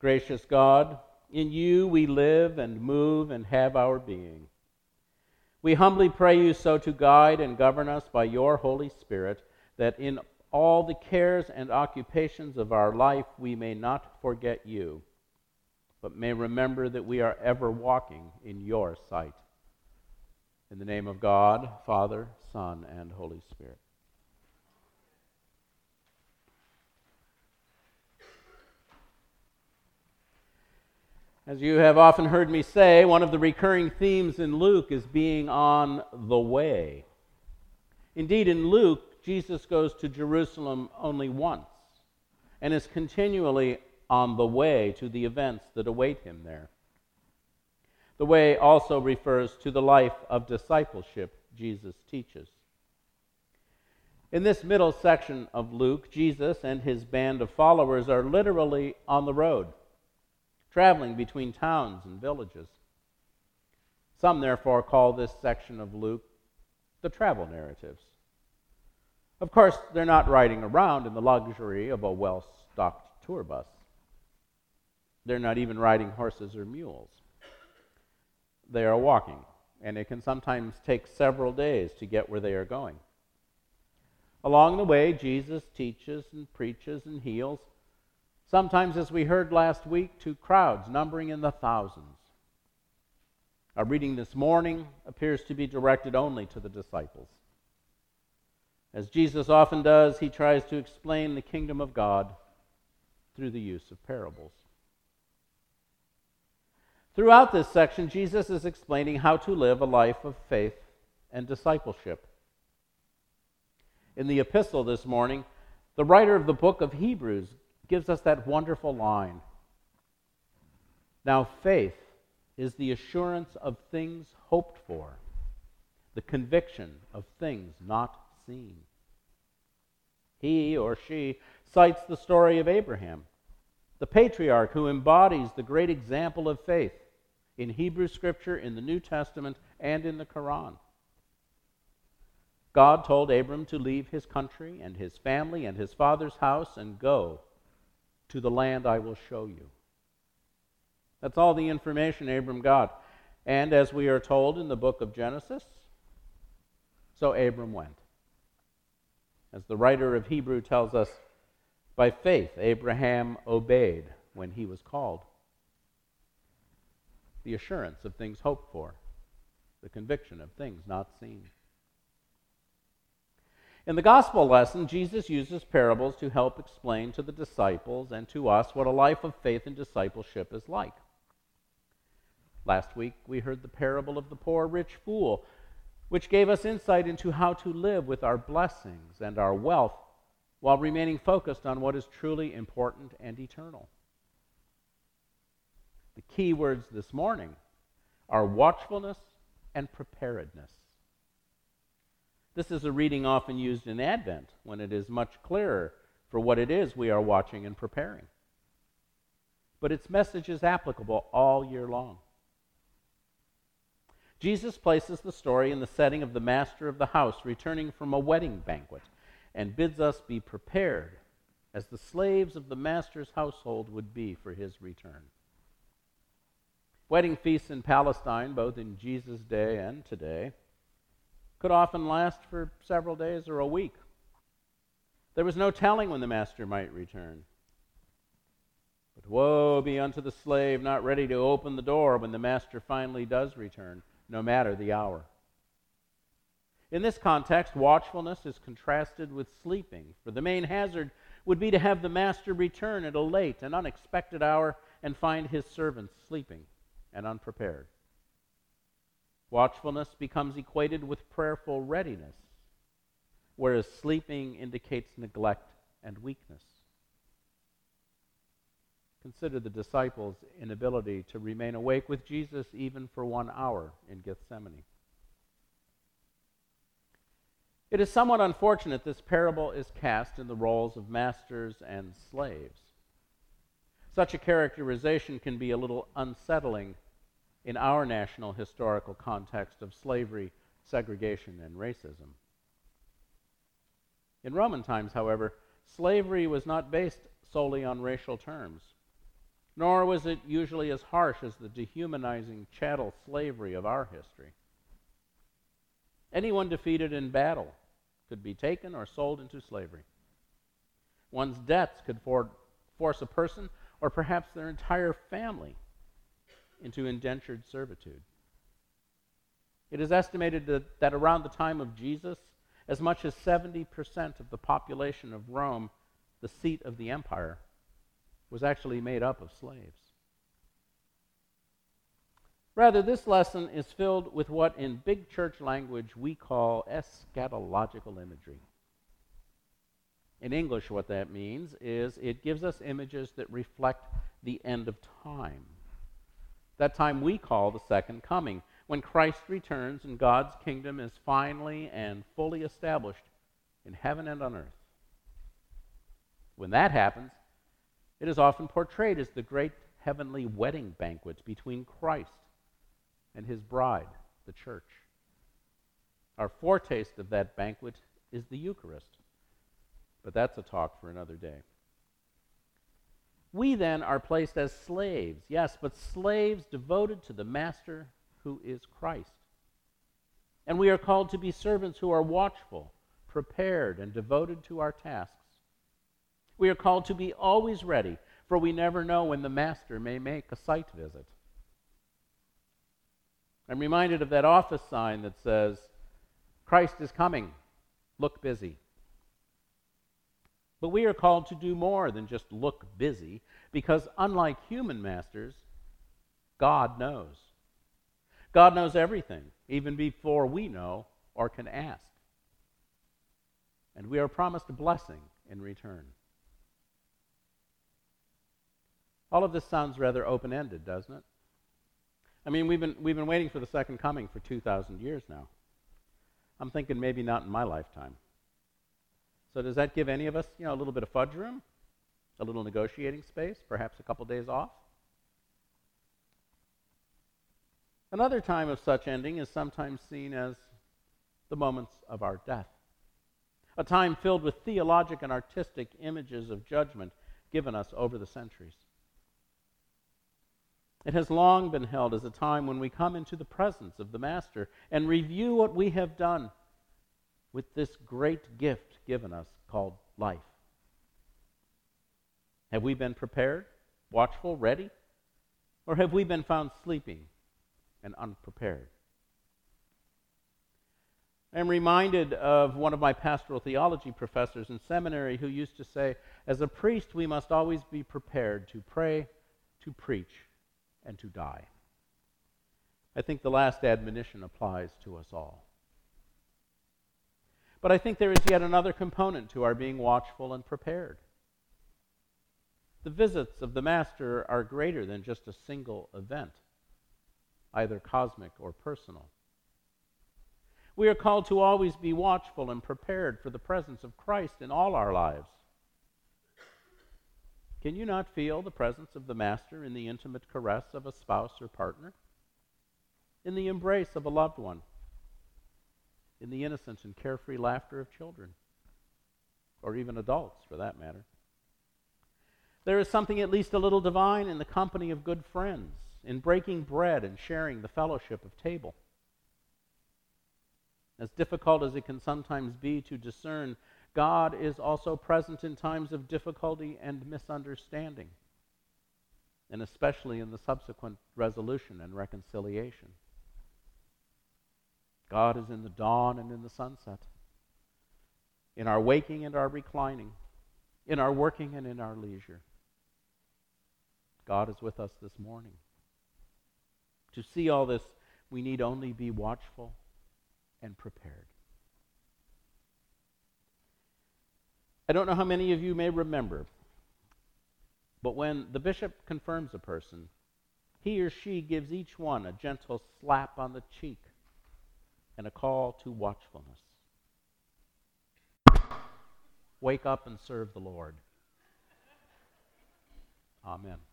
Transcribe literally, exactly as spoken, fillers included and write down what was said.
Gracious God, in you we live and move and have our being. We humbly pray you so to guide and govern us by your Holy Spirit, that in all the cares and occupations of our life we may not forget you, but may remember that we are ever walking in your sight. In the name of God, Father, Son, and Holy Spirit. As you have often heard me say, one of the recurring themes in Luke is being on the way. Indeed, in Luke, Jesus goes to Jerusalem only once and is continually on the way to the events that await him there. The way also refers to the life of discipleship Jesus teaches. In this middle section of Luke, Jesus and his band of followers are literally on the road, traveling between towns and villages. Some, therefore, call this section of Luke the travel narratives. Of course, they're not riding around in the luxury of a well-stocked tour bus. They're not even riding horses or mules. They are walking, and it can sometimes take several days to get where they are going. Along the way, Jesus teaches and preaches and heals, sometimes, as we heard last week, to crowds numbering in the thousands. Our reading this morning appears to be directed only to the disciples. As Jesus often does, he tries to explain the kingdom of God through the use of parables. Throughout this section, Jesus is explaining how to live a life of faith and discipleship. In the epistle this morning, the writer of the book of Hebrews gives us that wonderful line. Now faith is the assurance of things hoped for, the conviction of things not seen. He or she cites the story of Abraham, the patriarch who embodies the great example of faith in Hebrew Scripture, in the New Testament, and in the Quran. God told Abram to leave his country and his family and his father's house and go to the land I will show you. That's all the information Abram got. And as we are told in the book of Genesis, so Abram went. As the writer of Hebrew tells us, by faith Abraham obeyed when he was called. The assurance of things hoped for, the conviction of things not seen. In the gospel lesson, Jesus uses parables to help explain to the disciples and to us what a life of faith and discipleship is like. Last week, we heard the parable of the poor rich fool, which gave us insight into how to live with our blessings and our wealth while remaining focused on what is truly important and eternal. The key words this morning are watchfulness and preparedness. This is a reading often used in Advent, when it is much clearer for what it is we are watching and preparing. But its message is applicable all year long. Jesus places the story in the setting of the master of the house returning from a wedding banquet and bids us be prepared as the slaves of the master's household would be for his return. Wedding feasts in Palestine, both in Jesus' day and today, could often last for several days or a week. There was no telling when the master might return. But woe be unto the slave not ready to open the door when the master finally does return, no matter the hour. In this context, watchfulness is contrasted with sleeping, for the main hazard would be to have the master return at a late and unexpected hour and find his servants sleeping and unprepared. Watchfulness becomes equated with prayerful readiness, whereas sleeping indicates neglect and weakness. Consider the disciples' inability to remain awake with Jesus even for one hour in Gethsemane. It is somewhat unfortunate this parable is cast in the roles of masters and slaves. Such a characterization can be a little unsettling in our national historical context of slavery, segregation, and racism. In Roman times, however, slavery was not based solely on racial terms. Nor was it usually as harsh as the dehumanizing chattel slavery of our history. Anyone defeated in battle could be taken or sold into slavery. One's debts could for- force a person, or perhaps their entire family, into indentured servitude. It is estimated that, that around the time of Jesus, as much as seventy percent of the population of Rome, the seat of the empire, was actually made up of slaves. Rather, this lesson is filled with what in big church language we call eschatological imagery. In English, what that means is it gives us images that reflect the end of time. That time we call the second coming, when Christ returns and God's kingdom is finally and fully established in heaven and on earth. When that happens, it is often portrayed as the great heavenly wedding banquet between Christ and his bride, the church. Our foretaste of that banquet is the Eucharist, but that's a talk for another day. We then are placed as slaves, yes, but slaves devoted to the master who is Christ. And we are called to be servants who are watchful, prepared, and devoted to our tasks. We are called to be always ready, for we never know when the master may make a site visit. I'm reminded of that office sign that says, "Christ is coming, look busy." But we are called to do more than just look busy, because unlike human masters, God knows. God knows everything, even before we know or can ask. And we are promised a blessing in return. All of this sounds rather open-ended, doesn't it? I mean, we've been we've been waiting for the second coming for two thousand years now. I'm thinking maybe not in my lifetime. So does that give any of us, you know, a little bit of fudge room? A little negotiating space? Perhaps a couple days off? Another time of such ending is sometimes seen as the moments of our death. A time filled with theologic and artistic images of judgment given us over the centuries. It has long been held as a time when we come into the presence of the Master and review what we have done with this great gift given us called life. Have we been prepared, watchful, ready? Or have we been found sleeping and unprepared? I am reminded of one of my pastoral theology professors in seminary who used to say, as a priest, we must always be prepared to pray, to preach, and to die. I think the last admonition applies to us all. But I think there is yet another component to our being watchful and prepared. The visits of the Master are greater than just a single event, either cosmic or personal. We are called to always be watchful and prepared for the presence of Christ in all our lives. Can you not feel the presence of the Master in the intimate caress of a spouse or partner? In the embrace of a loved one? In the innocent and carefree laughter of children? Or even adults, for that matter? There is something at least a little divine in the company of good friends, in breaking bread and sharing the fellowship of table. As difficult as it can sometimes be to discern, God is also present in times of difficulty and misunderstanding, and especially in the subsequent resolution and reconciliation. God is in the dawn and in the sunset, in our waking and our reclining, in our working and in our leisure. God is with us this morning. To see all this, we need only be watchful and prepared. I don't know how many of you may remember, but when the bishop confirms a person, he or she gives each one a gentle slap on the cheek and a call to watchfulness. Wake up and serve the Lord. Amen.